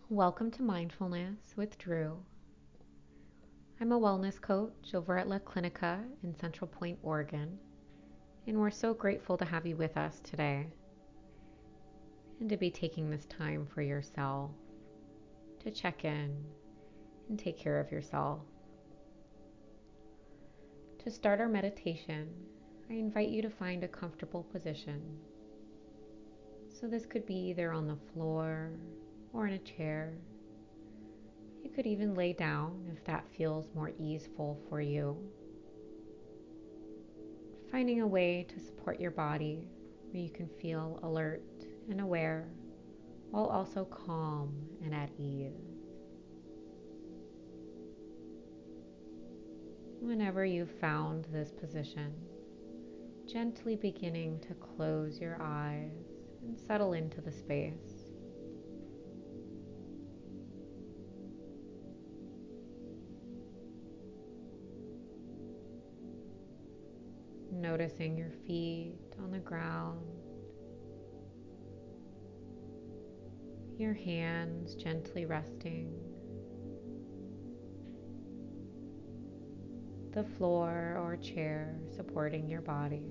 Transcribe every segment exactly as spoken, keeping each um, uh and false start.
Welcome to Mindfulness with Drew. I'm a wellness coach over at La Clinica in Central Point, Oregon, and we're so grateful to have you with us today and to be taking this time for yourself to check in and take care of yourself. To start our meditation, I invite you to find a comfortable position. So this could be either on the floor or in a chair. You could even lay down if that feels more easeful for you. Finding a way to support your body where you can feel alert and aware while also calm and at ease. Whenever you've found this position, gently beginning to close your eyes and settle into the space. Noticing your feet on the ground, your hands gently resting, the floor or chair supporting your body.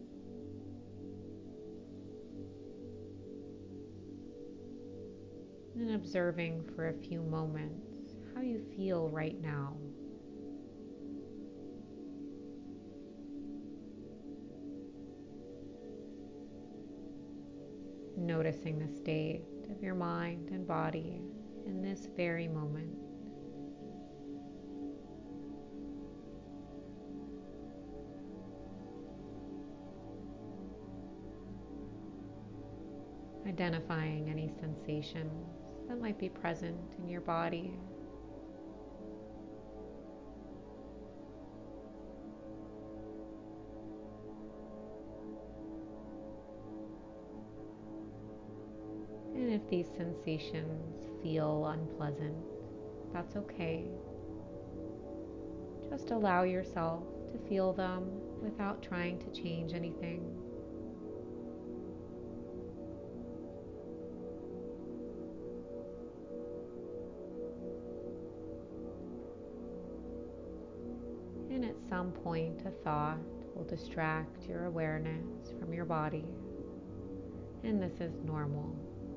And observing for a few moments how you feel right now. Noticing the state of your mind and body in this very moment. Identifying any sensations that might be present in your body. And if these sensations feel unpleasant, that's okay. Just allow yourself to feel them without trying to change anything. And at some point, a thought will distract your awareness from your body. And this is normal.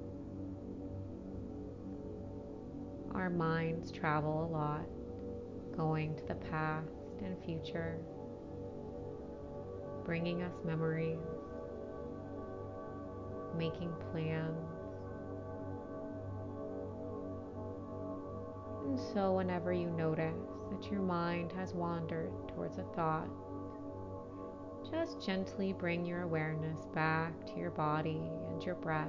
Our minds travel a lot, going to the past and future, bringing us memories, making plans. And so whenever you notice that your mind has wandered towards a thought, just gently bring your awareness back to your body and your breath.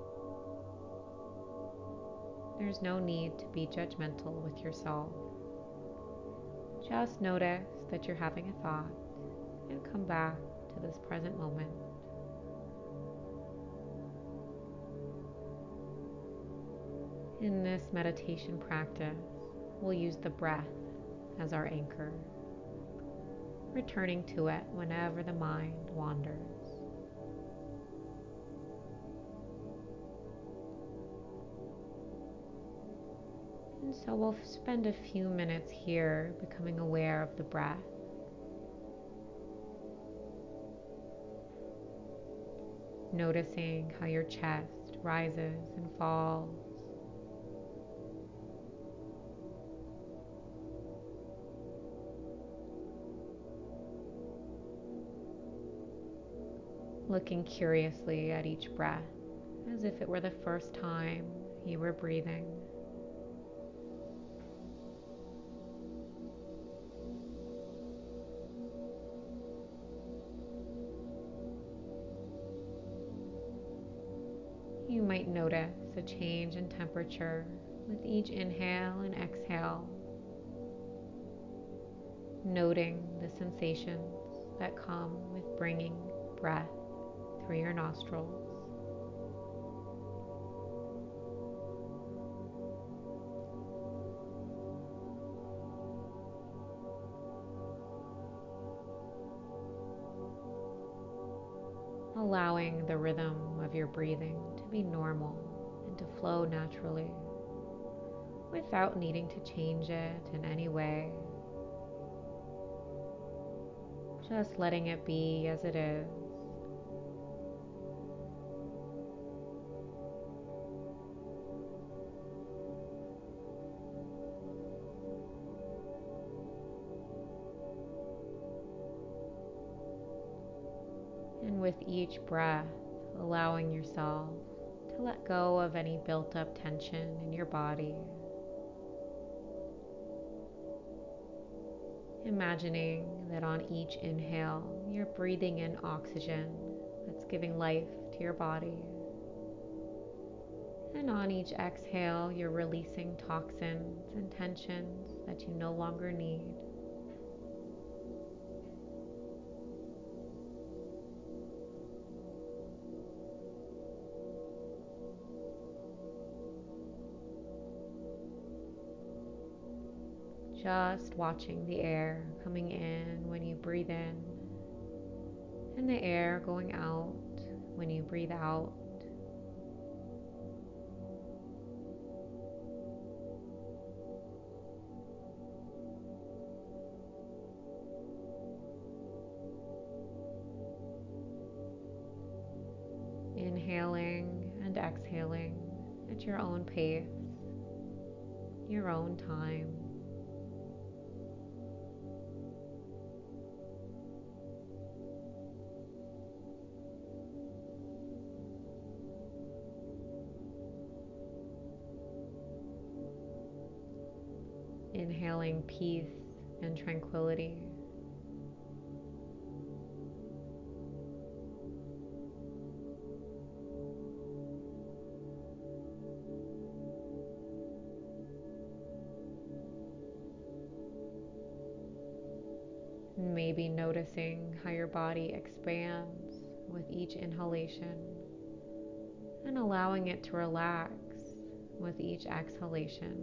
There's no need to be judgmental with yourself. Just notice that you're having a thought and come back to this present moment. In this meditation practice, we'll use the breath as our anchor, returning to it whenever the mind wanders. And so we'll spend a few minutes here becoming aware of the breath. Noticing how your chest rises and falls. Looking curiously at each breath as if it were the first time you were breathing. You might notice a change in temperature with each inhale and exhale, noting the sensations that come with bringing breath through your nostrils. Allowing the rhythm of your breathing to be normal and to flow naturally. without needing to change it in any way. Just letting it be as it is. And with each breath, allowing yourself to let go of any built up tension in your body. Imagining that on each inhale, you're breathing in oxygen that's giving life to your body. And on each exhale, you're releasing toxins and tensions that you no longer need. Just watching the air coming in when you breathe in, and the air going out when you breathe out. Inhaling and exhaling at your own pace, your own time. Inhaling peace and tranquility. Maybe noticing how your body expands with each inhalation and allowing it to relax with each exhalation.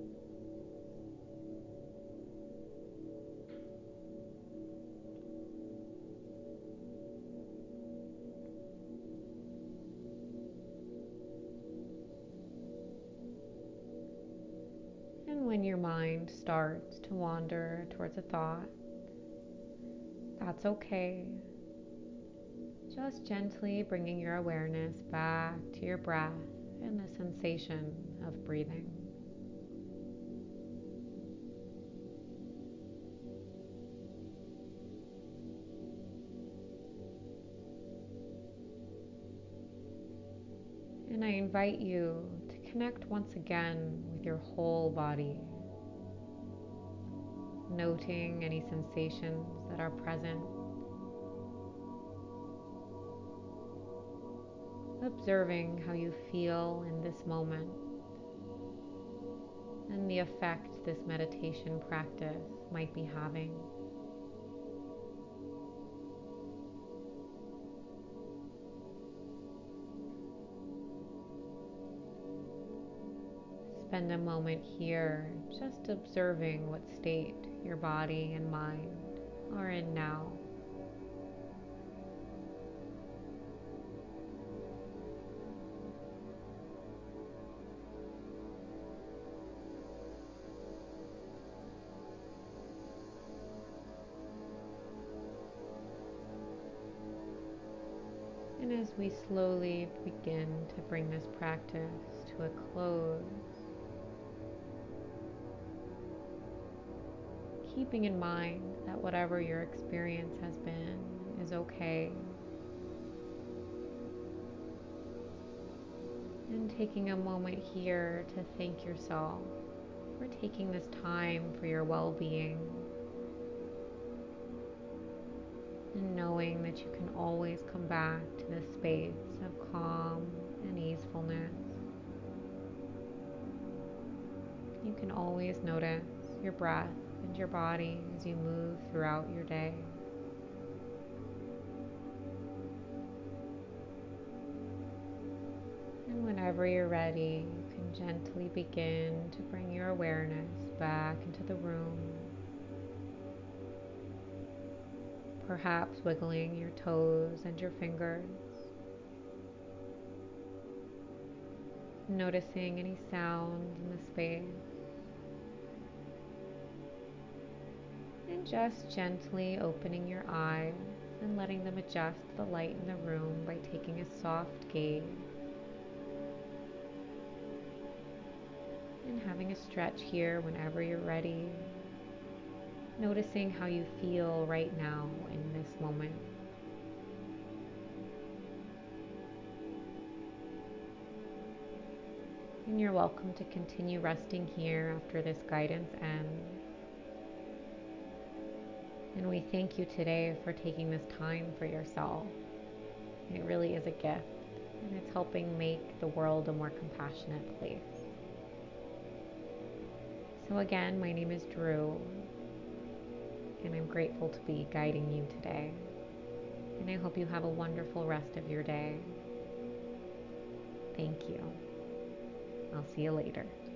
And when your mind starts to wander towards a thought, that's okay. Just gently bringing your awareness back to your breath and the sensation of breathing. And I invite you to connect once again with your whole body, noting any sensations that are present, observing how you feel in this moment, and the effect this meditation practice might be having. Spend a moment here just observing what state your body and mind are in now. And as we slowly begin to bring this practice to a close, keeping in mind that whatever your experience has been is okay, and taking a moment here to thank yourself for taking this time for your well-being, and knowing that you can always come back to this space of calm and easefulness. You can always notice your breath and your body as you move throughout your day. And whenever you're ready, you can gently begin to bring your awareness back into the room, perhaps wiggling your toes and your fingers, noticing any sounds in the space. Just gently opening your eyes and letting them adjust to the light in the room by taking a soft gaze and having a stretch here whenever you're ready. Noticing how you feel right now in this moment. And you're welcome to continue resting here after this guidance ends. And we thank you today for taking this time for yourself. It really is a gift, and it's helping make the world a more compassionate place. So again, my name is Drew, and I'm grateful to be guiding you today. And I hope you have a wonderful rest of your day. Thank you. I'll see you later.